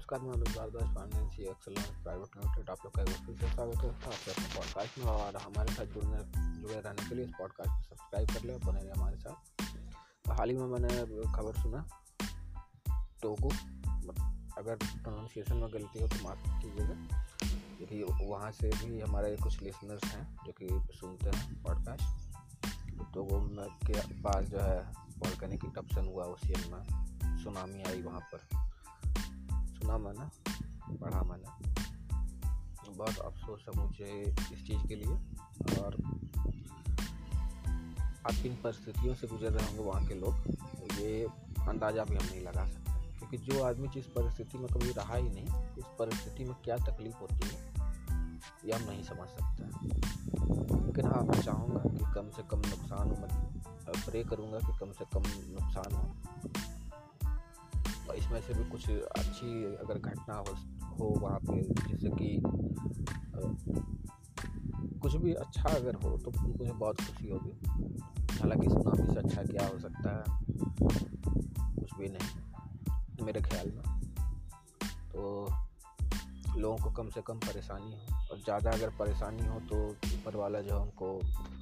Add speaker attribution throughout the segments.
Speaker 1: नमस्कार, मैं Anuj Bhardwaj, finance excellence private limited. आप लोग का एक बार फिर से स्वागत है आपके अपने पॉडकास्ट में। और हमारे साथ जुड़े रहने के लिए इस पॉडकास्ट को सब्सक्राइब कर ले और बने रहे हमारे साथ। तो हाल ही में मैंने खबर सुना, टोगो, अगर प्रोनाउंसिएशन में गलती हो तो माफ़ कीजिएगा, क्योंकि वहाँ से भी हमारे कुछ लिसनर्स हैं जो कि सुनते हैं पॉडकास्ट। टोगो में के पास जो है वोल्केनिक इरप्शन हुआ, ओशियन में सुनामी आई। वहाँ पर सुना मैंने, पढ़ा मैंने। बहुत अफसोस है मुझे इस चीज़ के लिए। और आप किन परिस्थितियों से गुजर रहे होंगे वहाँ के लोग, ये अंदाज़ा भी हम नहीं लगा सकते, क्योंकि जो आदमी जिस परिस्थिति में कभी रहा ही नहीं, उस परिस्थिति में क्या तकलीफ़ होती है ये हम नहीं समझ सकते। लेकिन हाँ, मैं चाहूँगा कि कम से कम नुकसान हो। मैं प्रे करूँगा कि कम से कम नुकसान हो, और इसमें से भी कुछ अच्छी अगर घटना हो वहाँ पे, जिससे कि कुछ भी अच्छा अगर हो तो मुझे बहुत खुशी होगी। हालांकि सुनामी से अच्छा क्या हो सकता है, कुछ भी नहीं मेरे ख्याल में। तो लोगों को कम से कम परेशानी हो, और ज़्यादा अगर परेशानी हो तो ऊपर वाला जो है उनको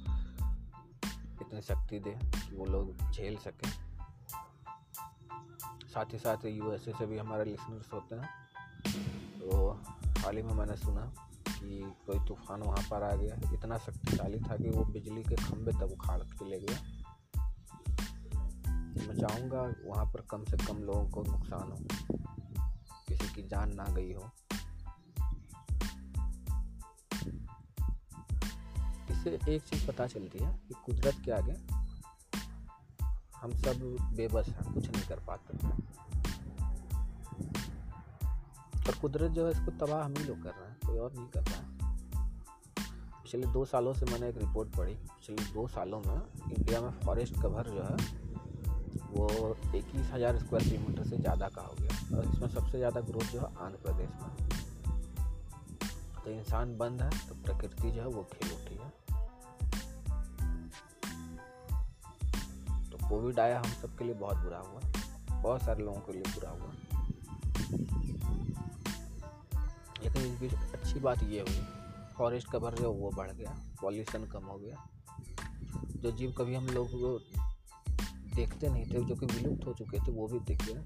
Speaker 1: इतनी शक्ति दे कि वो लोग झेल सकें। साथ ही साथ यूएसए से भी हमारे लिसनर्स होते हैं। तो हाल ही में मैंने सुना कि कोई तूफान वहाँ पर आ गया, इतना शक्तिशाली था कि वो बिजली के खंभे तक उखाड़ के ले गया। मैं चाहूँगा वहाँ पर कम से कम लोगों को नुकसान हो, किसी की जान ना गई हो। इससे एक चीज़ पता चलती है कि कुदरत के आगे हम सब बेबस हैं, कुछ नहीं कर पाते। और कुदरत जो है इसको तबाह हम ही लोग कर रहे हैं, कोई और नहीं कर रहा है। पिछले 2 सालों से मैंने एक रिपोर्ट पढ़ी, पिछले 2 सालों में इंडिया में फॉरेस्ट कवर जो है वो 21,000 स्क्वायर किलोमीटर से ज़्यादा का हो गया। और इसमें सबसे ज़्यादा ग्रोथ जो है आंध्र प्रदेश में। तो इंसान बंद है तो प्रकृति जो है वो खिल उठी है। तो कोविड आया, हम सब के लिए बहुत बुरा हुआ, बहुत सारे लोगों के लिए बुरा हुआ। लेकिन इस बीच अच्छी बात ये हुई, फॉरेस्ट कवर जो वो बढ़ गया, पॉल्यूशन कम हो गया। जो जीव कभी हम लोग देखते नहीं थे, जो कि विलुप्त हो चुके थे, वो भी दिख गए।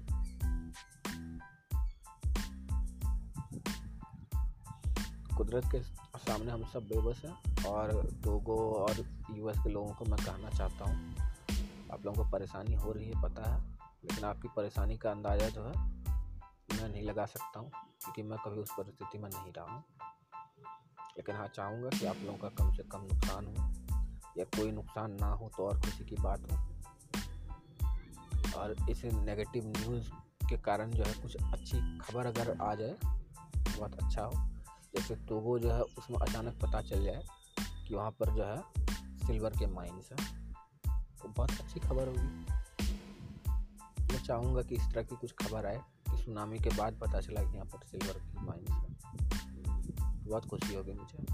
Speaker 1: कुदरत के सामने हम सब बेबस हैं। और टोगो और यूएस के लोगों को मैं कहना चाहता हूँ, आप लोगों को परेशानी हो रही है पता है, लेकिन आपकी परेशानी का अंदाज़ा जो है मैं नहीं लगा सकता हूँ, क्योंकि मैं कभी उस परिस्थिति में नहीं रहा हूँ। लेकिन हाँ, चाहूँगा कि आप लोगों का कम से कम नुकसान हो, या कोई नुकसान ना हो तो और खुशी की बात हो। और इस नेगेटिव न्यूज़ के कारण जो है कुछ अच्छी खबर अगर आ जाए बहुत अच्छा हो। जैसे टोगो जो है उसमें अचानक पता चल जाए कि वहाँ पर जो है सिल्वर के माइंस हैं, तो बहुत अच्छी खबर होगी। मैं चाहूँगा कि इस तरह की कुछ खबर आए कि सुनामी के बाद पता चला कि यहाँ पर सिल्वर की माइंस है, बहुत खुशी होगी मुझे।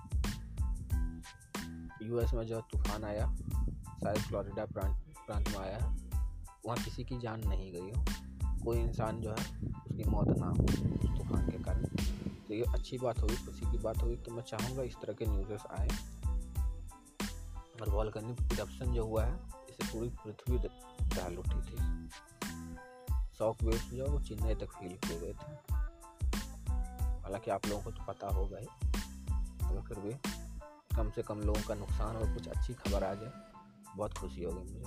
Speaker 1: यूएस में जो तूफान आया, शायद फ्लोरिडा प्रांत में आया है, वहाँ किसी की जान नहीं गई हो, कोई इंसान जो है उसकी मौत ना हो उस तूफान के कारण। तो ये अच्छी बात होगी, खुशी की बात होगी। तो मैं चाहूँगा इस तरह के न्यूज़ आए। और वोल्केनिक इरप्शन जो हुआ है, इससे पूरी पृथ्वी दहल उठी थी। शॉक वेव्स जो वो चेन्नई तक फील किए गए थे। हालांकि आप लोगों को तो पता होगा ही, तो फिर भी कम से कम लोगों का नुकसान और कुछ अच्छी खबर आ जाए, बहुत खुशी होगी मुझे।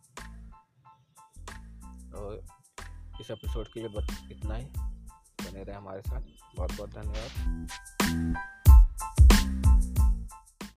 Speaker 1: और इस एपिसोड के लिए बस इतना ही। बने रहे हमारे साथ। बहुत बहुत धन्यवाद।